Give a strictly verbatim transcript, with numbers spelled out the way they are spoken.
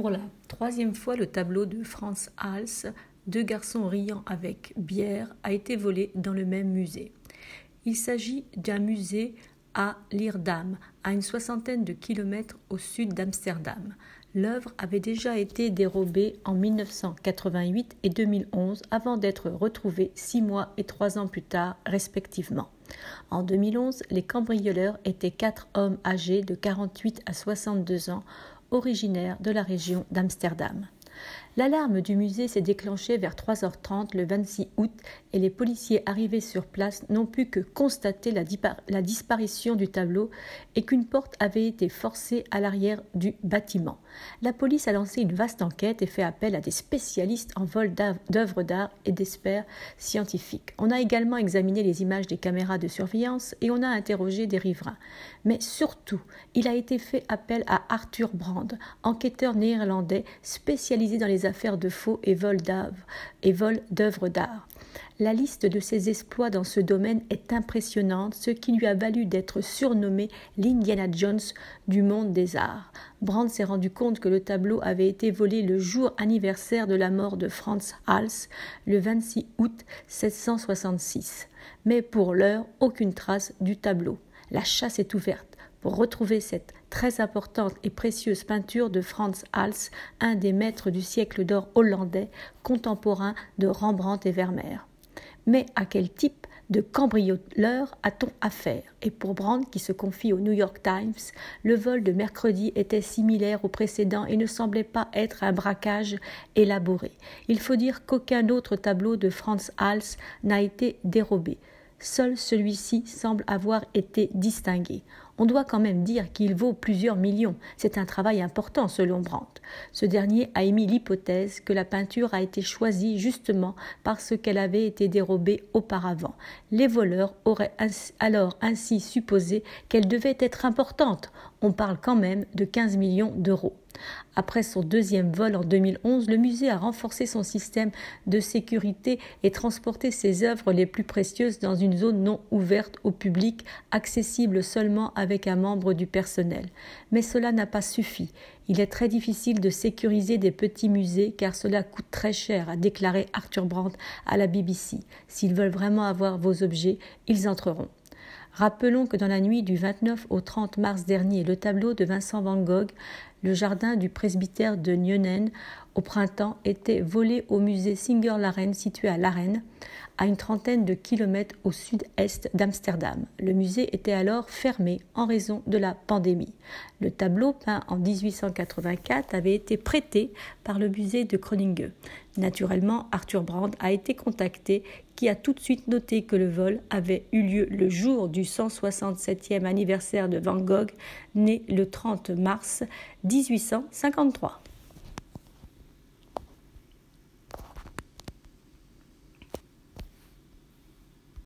Pour la troisième fois, le tableau de Frans Hals, Deux garçons riant avec bière, a été volé dans le même musée. Il s'agit d'un musée à Leerdam, à une soixantaine de kilomètres au sud d'Amsterdam. L'œuvre avait déjà été dérobée en mille neuf cent quatre-vingt-huit et deux mille onze avant d'être retrouvée six mois et trois ans plus tard respectivement. En deux mille onze, les cambrioleurs étaient quatre hommes âgés de quarante-huit à soixante-deux ans, originaires de la région d'Amsterdam. L'alarme du musée s'est déclenchée vers trois heures trente le vingt-six août et les policiers arrivés sur place n'ont pu que constater la, dipar- la disparition du tableau et qu'une porte avait été forcée à l'arrière du bâtiment. La police a lancé une vaste enquête et fait appel à des spécialistes en vol d'œuvres d'art et d'experts scientifiques. On a également examiné les images des caméras de surveillance et on a interrogé des riverains. Mais surtout, il a été fait appel à Arthur Brand, enquêteur néerlandais spécialisé dans les affaires de faux et vols d'œuvres d'art. La liste de ses exploits dans ce domaine est impressionnante, ce qui lui a valu d'être surnommé l'Indiana Jones du monde des arts. Brand s'est rendu compte que le tableau avait été volé le jour anniversaire de la mort de Frans Hals, le vingt-six août mille sept cent soixante-six. Mais pour l'heure, aucune trace du tableau. La chasse est ouverte pour retrouver cette très importante et précieuse peinture de Frans Hals, un des maîtres du siècle d'or hollandais, contemporain de Rembrandt et Vermeer. Mais à quel type de cambrioleur a-t-on affaire? Et pour Brand, qui se confie au New York Times, le vol de mercredi était similaire au précédent et ne semblait pas être un braquage élaboré. Il faut dire qu'aucun autre tableau de Frans Hals n'a été dérobé. Seul celui-ci semble avoir été distingué. On doit quand même dire qu'il vaut plusieurs millions. C'est un travail important selon Brand. Ce dernier a émis l'hypothèse que la peinture a été choisie justement parce qu'elle avait été dérobée auparavant. Les voleurs auraient alors ainsi supposé qu'elle devait être importante. On parle quand même de quinze millions d'euros. Après son deuxième vol en deux mille onze, le musée a renforcé son système de sécurité et transporté ses œuvres les plus précieuses dans une zone non ouverte au public, accessible seulement avec un membre du personnel. Mais cela n'a pas suffi. Il est très difficile de sécuriser des petits musées car cela coûte très cher, a déclaré Arthur Brand à la B B C. S'ils veulent vraiment avoir vos objets, ils entreront. Rappelons que dans la nuit du vingt-neuf au trente mars dernier, le tableau de Vincent van Gogh, Le jardin du presbytère de Nieuwen, au printemps, était volé au musée Singer-Laren situé à Laren, à une trentaine de kilomètres au sud-est d'Amsterdam. Le musée était alors fermé en raison de la pandémie. Le tableau, peint en dix-huit cent quatre-vingt-quatre, avait été prêté par le musée de Groningen. Naturellement, Arthur Brand a été contacté, qui a tout de suite noté que le vol avait eu lieu le jour du cent soixante-septième anniversaire de Van Gogh, né le trente mars mille huit cent cinquante-trois.